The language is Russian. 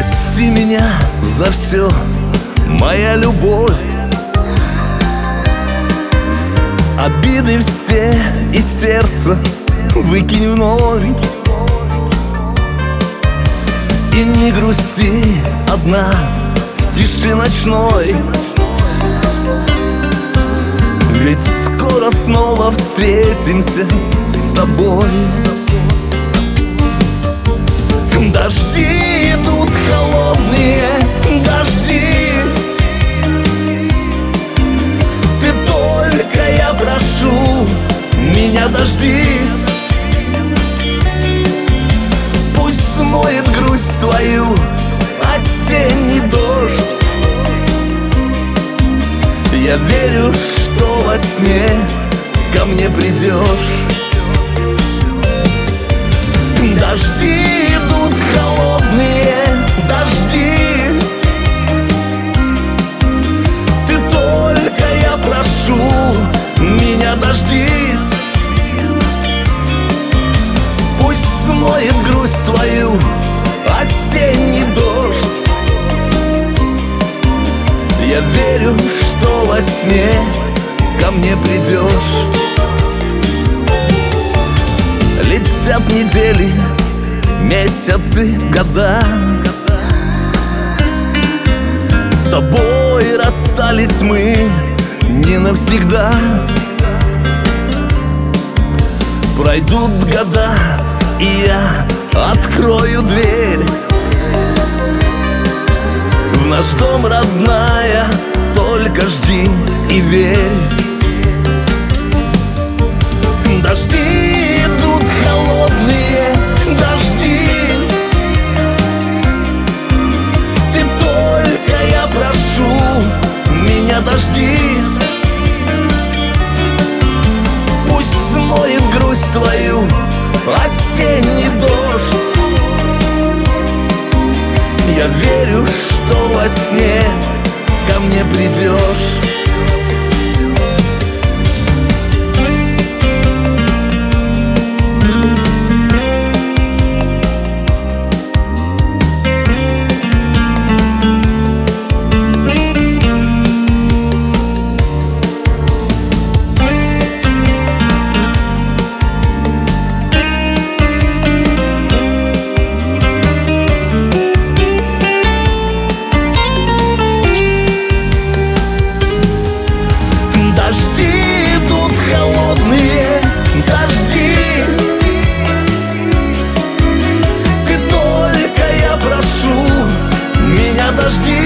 Прости меня за все, моя любовь. Обиды все из сердца выкинь вновь. И не грусти одна в тиши ночной, ведь скоро снова встретимся с тобой. Дожди идут холодные, дожди. Ты только, я прошу, меня дождись. Пусть смоет грусть твою осенний дождь. Я верю, что во сне ко мне придешь. Дожди идут холодные, дожди. Ты только, я прошу, меня дождись. Пусть смоет грусть твою осенний дождь. Я верю, что во сне ко мне придешь. Летят недели, месяцы, года. С тобой расстались мы не навсегда. Пройдут года, и я открою дверь в наш дом, родная, только жди и верь. Дожди идут холодные, дожди. Ты только, я прошу, меня дождись. Пусть смоет грусть твою осенний дождь. Я верю, что во сне ко мне придешь. Дожди идут холодные, дожди. Ты только, я прошу, меня дожди.